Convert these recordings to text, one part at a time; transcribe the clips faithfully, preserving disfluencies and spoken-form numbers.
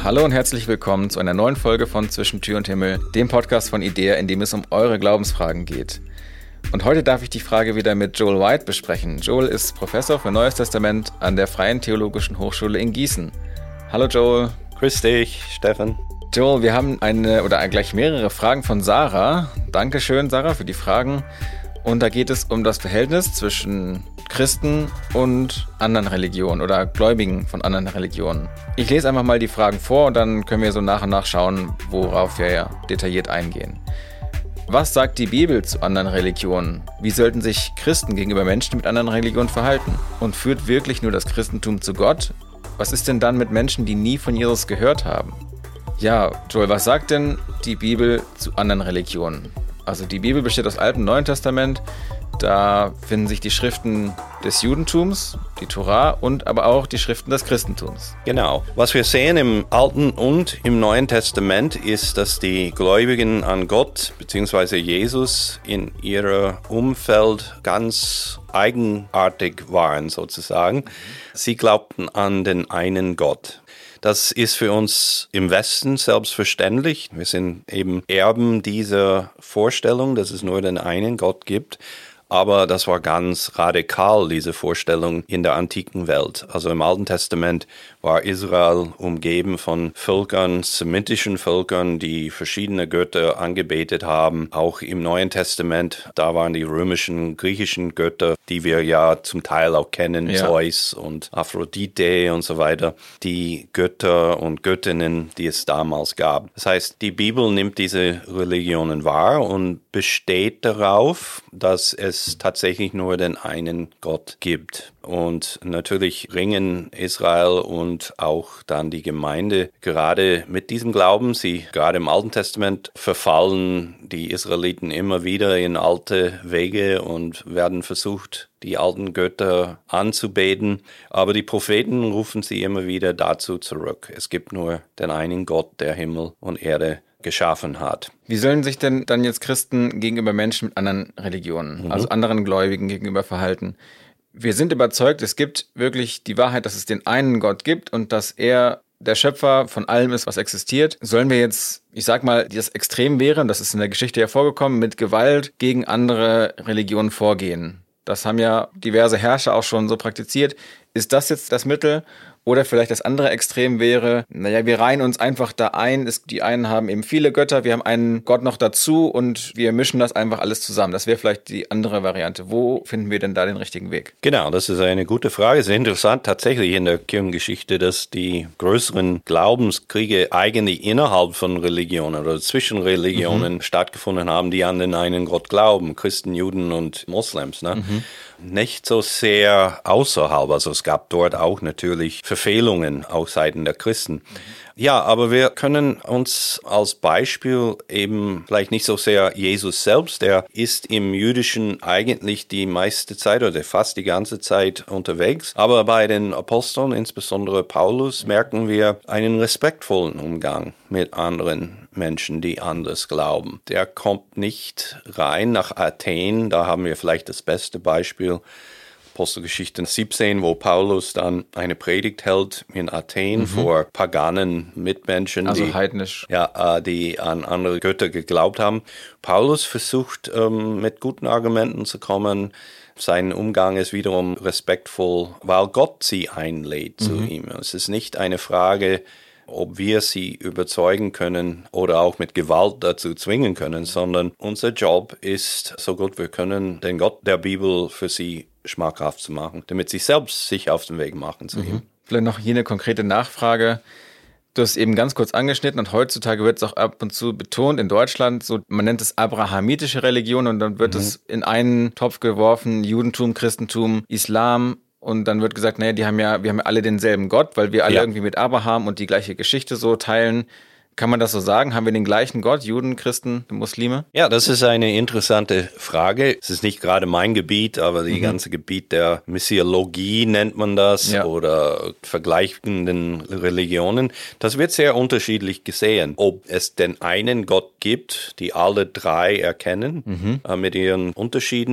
Hallo und herzlich willkommen zu einer neuen Folge von Zwischen Tür und Himmel, dem Podcast von IDEA, in dem es um eure Glaubensfragen geht. Und heute darf ich die Frage wieder mit Joel White besprechen. Joel ist Professor für Neues Testament an der Freien Theologischen Hochschule in Gießen. Hallo Joel. Grüß dich, Stefan. Joel, wir haben eine oder gleich mehrere Fragen von Sarah. Dankeschön, Sarah, für die Fragen. Und da geht es um das Verhältnis zwischen Christen und anderen Religionen oder Gläubigen von anderen Religionen. Ich lese einfach mal die Fragen vor und dann können wir so nach und nach schauen, worauf wir ja detailliert eingehen. Was sagt die Bibel zu anderen Religionen? Wie sollten sich Christen gegenüber Menschen mit anderen Religionen verhalten? Und führt wirklich nur das Christentum zu Gott? Was ist denn dann mit Menschen, die nie von Jesus gehört haben? Ja, Joel, was sagt denn die Bibel zu anderen Religionen? Also die Bibel besteht aus Altem und Neuen Testament. Da finden sich die Schriften des Judentums, die Tora und aber auch die Schriften des Christentums. Genau. Was wir sehen im Alten und im Neuen Testament ist, dass die Gläubigen an Gott bzw. Jesus in ihrem Umfeld ganz eigenartig waren sozusagen. Sie glaubten an den einen Gott. Das ist für uns im Westen selbstverständlich. Wir sind eben Erben dieser Vorstellung, dass es nur den einen Gott gibt. Aber das war ganz radikal, diese Vorstellung in der antiken Welt. Also im Alten Testament war Israel umgeben von Völkern, semitischen Völkern, die verschiedene Götter angebetet haben. Auch im Neuen Testament, da waren die römischen, griechischen Götter, die wir ja zum Teil auch kennen, ja. Zeus und Aphrodite und so weiter, die Götter und Göttinnen, die es damals gab. Das heißt, die Bibel nimmt diese Religionen wahr und besteht darauf, dass es tatsächlich nur den einen Gott gibt. Und natürlich ringen Israel und auch dann die Gemeinde gerade mit diesem Glauben. Sie, gerade im Alten Testament, verfallen die Israeliten immer wieder in alte Wege und werden versucht, die alten Götter anzubeten. Aber die Propheten rufen sie immer wieder dazu zurück. Es gibt nur den einen Gott, der Himmel und Erde geschaffen hat. Wie sollen sich denn dann jetzt Christen gegenüber Menschen mit anderen Religionen, mhm. also anderen Gläubigen gegenüber verhalten? Wir sind überzeugt, es gibt wirklich die Wahrheit, dass es den einen Gott gibt und dass er der Schöpfer von allem ist, was existiert. Sollen wir jetzt, ich sag mal, das Extrem wäre, das ist in der Geschichte ja vorgekommen, mit Gewalt gegen andere Religionen vorgehen? Das haben ja diverse Herrscher auch schon so praktiziert. Ist das jetzt das Mittel? Oder vielleicht das andere Extrem wäre, naja, wir reihen uns einfach da ein. Es, die einen haben eben viele Götter, wir haben einen Gott noch dazu und wir mischen das einfach alles zusammen. Das wäre vielleicht die andere Variante. Wo finden wir denn da den richtigen Weg? Genau, das ist eine gute Frage. Es ist interessant tatsächlich in der Kirchengeschichte, dass die größeren Glaubenskriege eigentlich innerhalb von Religionen oder zwischen Religionen mhm. stattgefunden haben, die an den einen Gott glauben. Christen, Juden und Moslems, ne? Mhm. Nicht so sehr außerhalb. Also es gab dort auch natürlich Verfehlungen auf Seiten der Christen. Ja, aber wir können uns als Beispiel eben vielleicht nicht so sehr Jesus selbst, der ist im Jüdischen eigentlich die meiste Zeit oder fast die ganze Zeit unterwegs. Aber bei den Aposteln, insbesondere Paulus, merken wir einen respektvollen Umgang mit anderen Menschen, die anders glauben. Der kommt nicht rein nach Athen, da haben wir vielleicht das beste Beispiel. Apostelgeschichte siebzehn, wo Paulus dann eine Predigt hält in Athen mhm. vor paganen Mitmenschen, also die, heidnisch. Ja, die an andere Götter geglaubt haben. Paulus versucht ähm, mit guten Argumenten zu kommen. Sein Umgang ist wiederum respektvoll, weil Gott sie einlädt mhm. zu ihm. Es ist nicht eine Frage, ob wir sie überzeugen können oder auch mit Gewalt dazu zwingen können, sondern unser Job ist, so gut wir können, den Gott der Bibel für sie schmackhaft zu machen, damit sie selbst sich auf den Weg machen zu ihm. Vielleicht noch hier eine konkrete Nachfrage. Du hast eben ganz kurz angeschnitten und heutzutage wird es auch ab und zu betont in Deutschland, so man nennt es abrahamitische Religion und dann wird mhm. es in einen Topf geworfen, Judentum, Christentum, Islam. Und dann wird gesagt, naja, die haben ja, wir haben ja alle denselben Gott, weil wir alle ja. irgendwie mit Abraham und die gleiche Geschichte so teilen. Kann man das so sagen? Haben wir den gleichen Gott, Juden, Christen, Muslime? Ja, das ist eine interessante Frage. Es ist nicht gerade mein Gebiet, aber die mhm. ganze Gebiet der Missiologie nennt man das ja. oder vergleichenden Religionen. Das wird sehr unterschiedlich gesehen. Ob es den einen Gott gibt, die alle drei erkennen mhm. äh, mit ihren Unterschieden,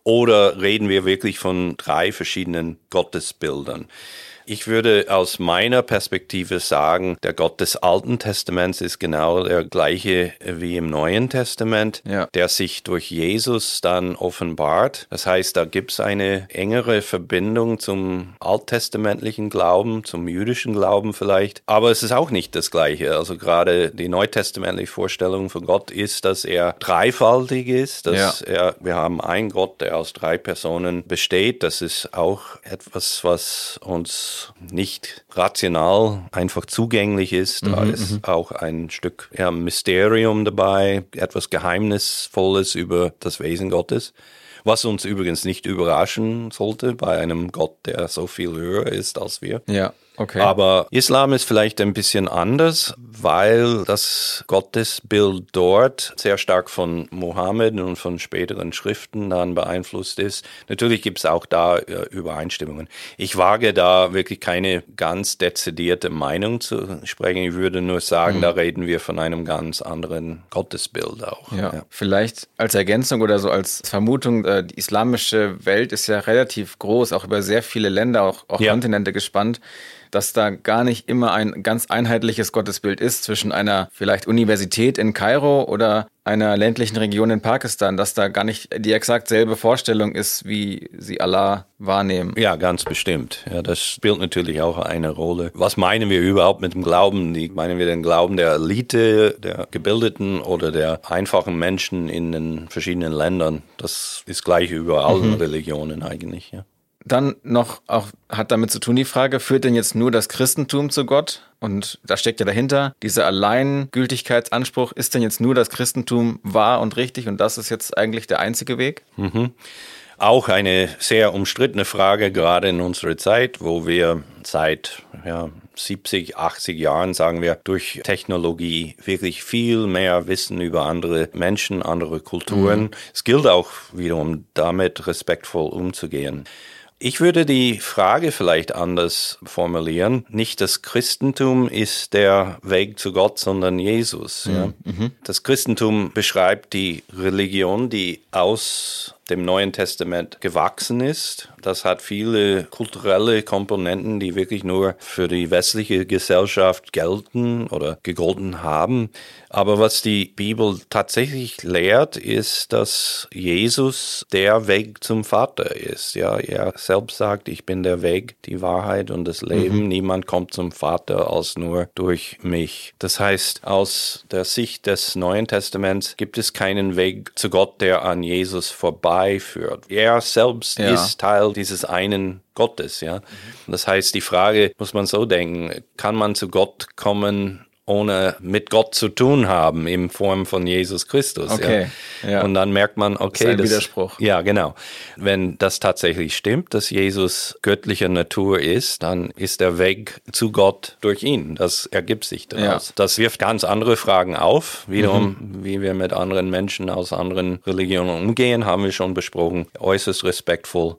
Oder reden wir wirklich von drei verschiedenen Gottesbildern? Ich würde aus meiner Perspektive sagen, der Gott des Alten Testaments ist genau der gleiche wie im Neuen Testament, ja. der sich durch Jesus dann offenbart. Das heißt, da gibt es eine engere Verbindung zum alttestamentlichen Glauben, zum jüdischen Glauben vielleicht. Aber es ist auch nicht das Gleiche. Also gerade die neutestamentliche Vorstellung von Gott ist, dass er dreifaltig ist, dass ja. er, wir haben einen Gott, der aus drei Personen besteht. Das ist auch etwas, was uns nicht rational einfach zugänglich ist. Da mhm, ist auch ein Stück ja, Mysterium dabei, etwas Geheimnisvolles über das Wesen Gottes. Was uns übrigens nicht überraschen sollte bei einem Gott, der so viel höher ist als wir. Ja, okay. Aber Islam ist vielleicht ein bisschen anders, weil das Gottesbild dort sehr stark von Mohammed und von späteren Schriften dann beeinflusst ist. Natürlich gibt es auch da äh, Übereinstimmungen. Ich wage da wirklich keine ganz dezidierte Meinung zu sprechen. Ich würde nur sagen, mhm. da reden wir von einem ganz anderen Gottesbild auch. Ja. Ja. Vielleicht als Ergänzung oder so als Vermutung, äh, die islamische Welt ist ja relativ groß, auch über sehr viele Länder, auch, auch ja. Kontinente gespannt, dass da gar nicht immer ein ganz einheitliches Gottesbild ist zwischen einer vielleicht Universität in Kairo oder einer ländlichen Region in Pakistan, dass da gar nicht die exakt selbe Vorstellung ist, wie sie Allah wahrnehmen. Ja, ganz bestimmt. Ja, das spielt natürlich auch eine Rolle. Was meinen wir überhaupt mit dem Glauben? Meinen wir den Glauben der Elite, der Gebildeten oder der einfachen Menschen in den verschiedenen Ländern? Das ist gleich über allen mhm. Religionen eigentlich, ja. Dann noch, auch hat damit zu tun die Frage, führt denn jetzt nur das Christentum zu Gott? Und da steckt ja dahinter, dieser Alleingültigkeitsanspruch, ist denn jetzt nur das Christentum wahr und richtig und das ist jetzt eigentlich der einzige Weg? Mhm. Auch eine sehr umstrittene Frage, gerade in unserer Zeit, wo wir seit ja, siebzig, achtzig Jahren, sagen wir, durch Technologie wirklich viel mehr wissen über andere Menschen, andere Kulturen. Mhm. Es gilt auch wiederum, damit respektvoll umzugehen. Ich würde die Frage vielleicht anders formulieren. Nicht das Christentum ist der Weg zu Gott, sondern Jesus. Mhm. Ja. Mhm. Das Christentum beschreibt die Religion, die aus dem Neuen Testament gewachsen ist. Das hat viele kulturelle Komponenten, die wirklich nur für die westliche Gesellschaft gelten oder gegolten haben. Aber was die Bibel tatsächlich lehrt, ist, dass Jesus der Weg zum Vater ist. Ja, er selbst sagt, ich bin der Weg, die Wahrheit und das Leben. Mhm. Niemand kommt zum Vater als nur durch mich. Das heißt, aus der Sicht des Neuen Testaments gibt es keinen Weg zu Gott, der an Jesus vorbei führt. Er selbst ja. ist Teil dieses einen Gottes, ja. Mhm. Das heißt, die Frage muss man so denken, kann man zu Gott kommen, ohne mit Gott zu tun haben, in Form von Jesus Christus. Okay. Ja. Ja. Und dann merkt man, okay, das ist ein das, Widerspruch. Ja, genau. Wenn das tatsächlich stimmt, dass Jesus göttlicher Natur ist, dann ist der Weg zu Gott durch ihn. Das ergibt sich daraus. Ja. Das wirft ganz andere Fragen auf. Wiederum, mhm. wie wir mit anderen Menschen aus anderen Religionen umgehen, haben wir schon besprochen. Äußerst respektvoll.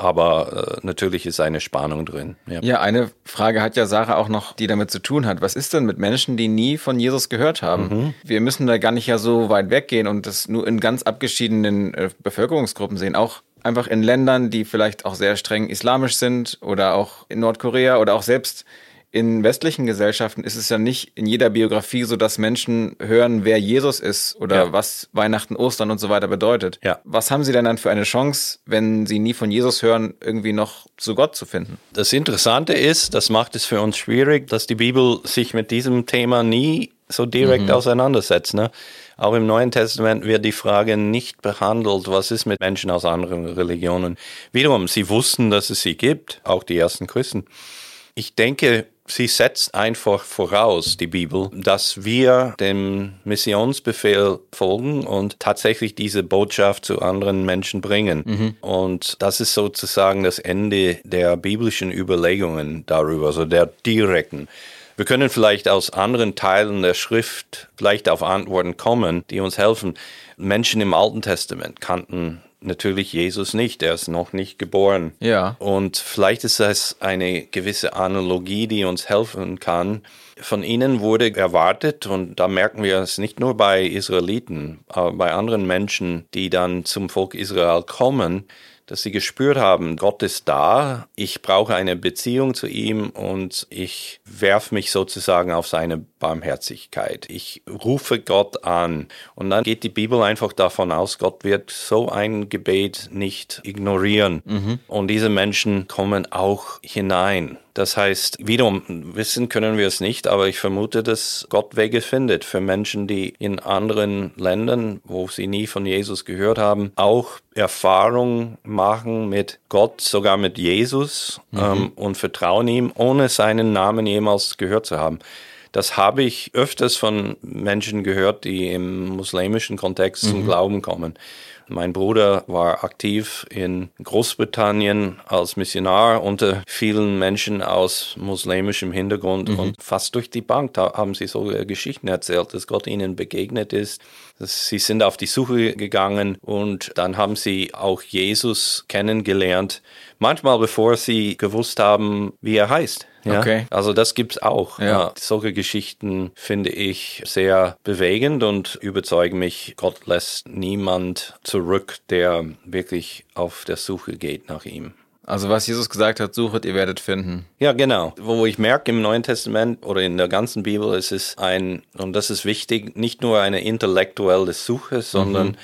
Aber äh, natürlich ist eine Spannung drin. Ja. ja, eine Frage hat ja Sarah auch noch, die damit zu tun hat. Was ist denn mit Menschen, die nie von Jesus gehört haben? Mhm. Wir müssen da gar nicht ja so weit weggehen und das nur in ganz abgeschiedenen äh, Bevölkerungsgruppen sehen. Auch einfach in Ländern, die vielleicht auch sehr streng islamisch sind oder auch in Nordkorea oder auch selbst in westlichen Gesellschaften ist es ja nicht in jeder Biografie so, dass Menschen hören, wer Jesus ist oder ja. was Weihnachten, Ostern und so weiter bedeutet. Ja. Was haben sie denn dann für eine Chance, wenn sie nie von Jesus hören, irgendwie noch zu Gott zu finden? Das Interessante ist, das macht es für uns schwierig, dass die Bibel sich mit diesem Thema nie so direkt mhm. auseinandersetzt. Ne? Auch im Neuen Testament wird die Frage nicht behandelt, was ist mit Menschen aus anderen Religionen. Wiederum, sie wussten, dass es sie gibt, auch die ersten Christen. Ich denke, sie setzt einfach voraus, die Bibel, dass wir dem Missionsbefehl folgen und tatsächlich diese Botschaft zu anderen Menschen bringen. Mhm. Und das ist sozusagen das Ende der biblischen Überlegungen darüber, also der direkten. Wir können vielleicht aus anderen Teilen der Schrift vielleicht auf Antworten kommen, die uns helfen. Menschen im Alten Testament kannten natürlich Jesus nicht, er ist noch nicht geboren. Ja. Und vielleicht ist das eine gewisse Analogie, die uns helfen kann. Von ihnen wurde erwartet, und da merken wir es nicht nur bei Israeliten, aber bei anderen Menschen, die dann zum Volk Israel kommen, dass sie gespürt haben, Gott ist da, ich brauche eine Beziehung zu ihm und ich werfe mich sozusagen auf seine Barmherzigkeit. Ich rufe Gott an. Und dann geht die Bibel einfach davon aus, Gott wird so ein Gebet nicht ignorieren. Mhm. Und diese Menschen kommen auch hinein. Das heißt, wiederum wissen können wir es nicht, aber ich vermute, dass Gott Wege findet für Menschen, die in anderen Ländern, wo sie nie von Jesus gehört haben, auch Erfahrung machen mit Gott, sogar mit Jesus, mhm. ähm, und vertrauen ihm, ohne seinen Namen jemals gehört zu haben. Das habe ich öfters von Menschen gehört, die im muslimischen Kontext mhm. zum Glauben kommen. Mein Bruder war aktiv in Großbritannien als Missionar unter vielen Menschen aus muslimischem Hintergrund mhm. und fast durch die Bank da haben sie so Geschichten erzählt, dass Gott ihnen begegnet ist. Sie sind auf die Suche gegangen und dann haben sie auch Jesus kennengelernt, manchmal bevor sie gewusst haben, wie er heißt. Ja, okay. Also das gibt's auch. Ja. Ja, solche Geschichten finde ich sehr bewegend und überzeugen mich, Gott lässt niemand zurück, der wirklich auf der Suche geht nach ihm. Also was Jesus gesagt hat, suchet, ihr werdet finden. Ja, genau. Wo ich merke, im Neuen Testament oder in der ganzen Bibel ist es ein, und das ist wichtig, nicht nur eine intellektuelle Suche, sondern mhm.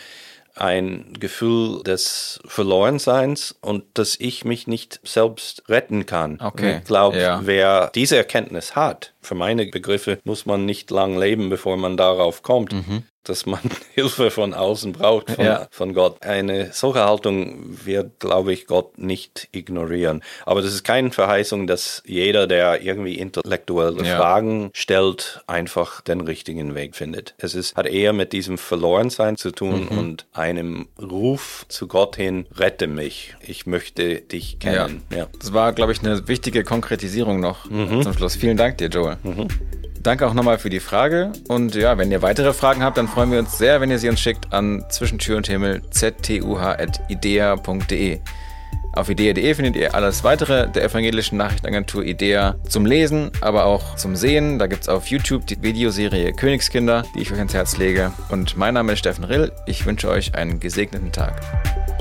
ein Gefühl des Verlorenseins und dass ich mich nicht selbst retten kann. Okay. Ich glaube, ja. wer diese Erkenntnis hat, für meine Begriffe muss man nicht lang leben, bevor man darauf kommt, mhm. dass man Hilfe von außen braucht, von, ja. von Gott. Eine solche Haltung wird, glaube ich, Gott nicht ignorieren. Aber das ist keine Verheißung, dass jeder, der irgendwie intellektuelle ja. Fragen stellt, einfach den richtigen Weg findet. Es ist, hat eher mit diesem Verlorensein zu tun mhm. und einem Ruf zu Gott hin, rette mich, ich möchte dich kennen. Ja. Ja. Das war, glaube ich, eine wichtige Konkretisierung noch mhm. zum Schluss. Vielen Dank dir, Joel. Mhm. Danke auch nochmal für die Frage. Und ja, wenn ihr weitere Fragen habt, dann freuen wir uns sehr, wenn ihr sie uns schickt an zwischentür und Himmel z t u h at idea punkt d e. Auf idea punkt d e findet ihr alles weitere der evangelischen Nachrichtenagentur IDEA zum Lesen, aber auch zum Sehen. Da gibt es auf YouTube die Videoserie Königskinder, die ich euch ans Herz lege. Und mein Name ist Steffen Rill. Ich wünsche euch einen gesegneten Tag.